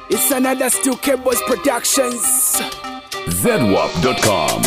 It's another Stu Boys Productions. ZWAP.com.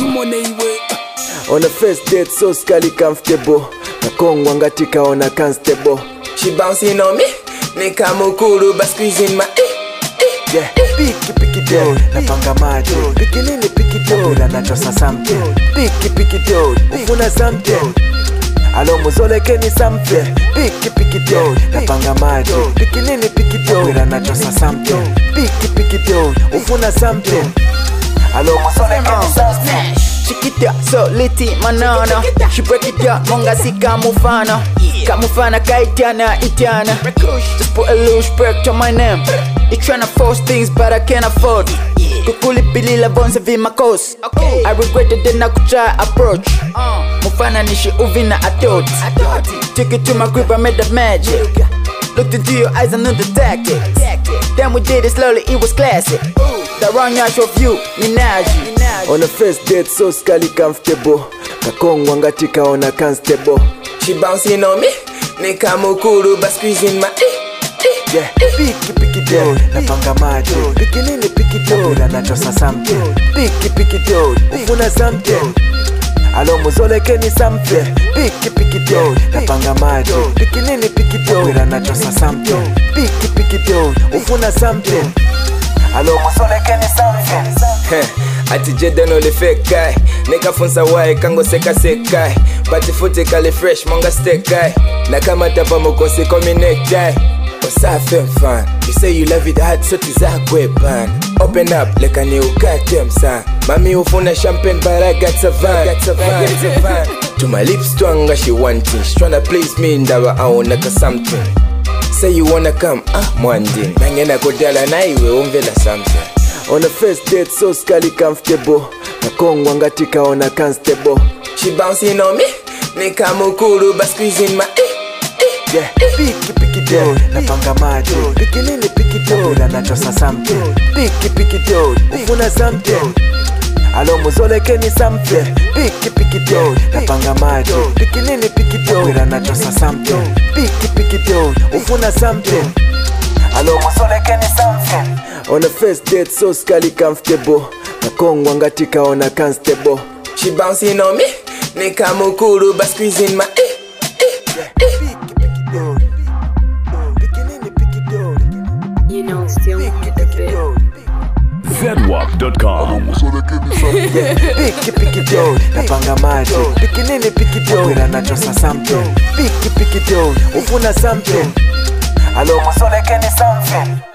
On the first date, so scally comfortable. Nakongwa ngatika ona constable. She bouncing on me, nika mukuru ba squeezing my Yeah, piki do, napanga maji. Piki nini piki do, bila nachosa something. Piki do, ufuna something. Alo muzoleke ni something. Piki do, napanga maji. Piki nini piki do, bila nachosa something. Piki do, ufuna something. Alo muzoleke ni something. She get up so litty manana. She break it up, monga si kamufana. Kamufana kaitiana itiana. Just put a loose break to my name. You tryna force things but I can't afford. Kukuli pilila bonse vi makos. I regretted the nakucha approach. Mufana nishi uvina atot. Took it to my grip, I made the magic. Looked into your eyes and knew the tactics. Then we did it slowly, it was classic. The wrong yash of you, Minaji. On the first date, so scally comfortable. Nakongwa ngatika ona constable. She bouncing on me, nika mukuru ba squeezing my Yeah, piki do, napanga maji. Piki nini piki do, bila nachosa something. Piki do, ufuna something. Alo muzoleke ni something. Piki do, napanga maji. Piki nini piki do, bila nachosa something. Piki do, ufuna something. Alo muzoleke ni something. Ati jede no le fake guy. Nika funsa wai kango seka sekai. Pati futi kali fresh monga steak guy. Nakamata pa mukosi komi necktie. Osafe fan. You say you love it hard so tizakwe pan. Open up like a new goddamn son. Mami ufuna champagne but I got a van. To my lips stronger she wanting. She tryna please me ndawa aonaka something. Say you wanna come mwandin. Nangena kodala na iwe umvela something. On the first date, so scally comfortable. Nakongwa ngatika ona constable. She bouncing on me, nika mukuru ba squeezing my Yeah, piki do, napanga maji. Piki nini piki do, bila nachosa something. Piki do, ufuna something. Alo muzoleke ni something. Piki do, napanga maji. Piki nini piki do, bila nachosa something. Piki do, ufuna something. Alo muzoleke ni something. On the first date, so scally comfortable. Nakongwa ngatika ona constable. She bouncing on me, nika mukuru ba squeezing my You know, still want the bit. ZWAP.com. Piki do, napanga maji. Piki nini piki do, bila nachosa something. Piki do, ufuna something. Alo muzoleke ni something.